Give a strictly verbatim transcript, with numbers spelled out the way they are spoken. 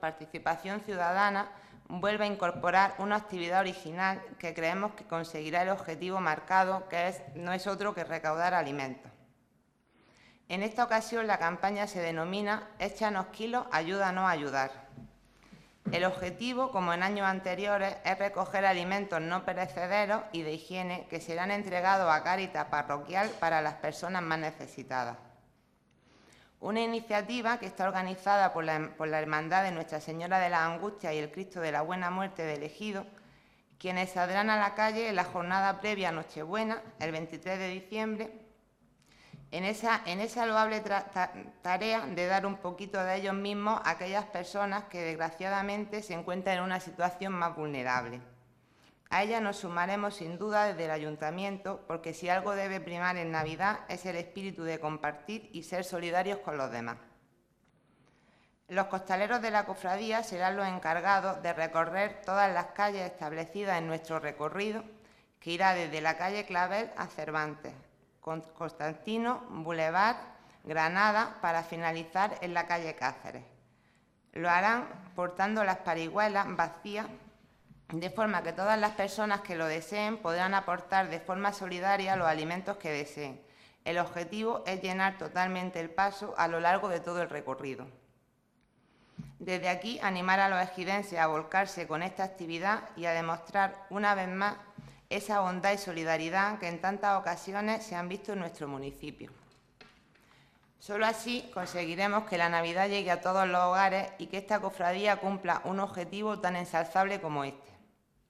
Participación Ciudadana vuelve a incorporar una actividad original que creemos que conseguirá el objetivo marcado, que es, no es otro que recaudar alimentos. En esta ocasión la campaña se denomina Échanos kilos, ayúdanos a ayudar. El objetivo, como en años anteriores, es recoger alimentos no perecederos y de higiene que serán entregados a Cáritas Parroquial para las personas más necesitadas. Una iniciativa que está organizada por la, por la Hermandad de Nuestra Señora de las Angustias y el Cristo de la Buena Muerte de Ejido, quienes saldrán a la calle en la jornada previa a Nochebuena, el veintitrés de diciembre, en esa, en esa loable tarea de dar un poquito de ellos mismos a aquellas personas que desgraciadamente se encuentran en una situación más vulnerable. A ella nos sumaremos sin duda desde el Ayuntamiento, porque si algo debe primar en Navidad es el espíritu de compartir y ser solidarios con los demás. Los costaleros de la cofradía serán los encargados de recorrer todas las calles establecidas en nuestro recorrido, que irá desde la calle Clavel a Cervantes, Constantino, Boulevard, Granada, para finalizar en la calle Cáceres. Lo harán portando las parihuelas vacías, de forma que todas las personas que lo deseen podrán aportar de forma solidaria los alimentos que deseen. El objetivo es llenar totalmente el paso a lo largo de todo el recorrido. Desde aquí, animar a los ejidenses a volcarse con esta actividad y a demostrar una vez más esa bondad y solidaridad que en tantas ocasiones se han visto en nuestro municipio. Solo así conseguiremos que la Navidad llegue a todos los hogares y que esta cofradía cumpla un objetivo tan ensalzable como este.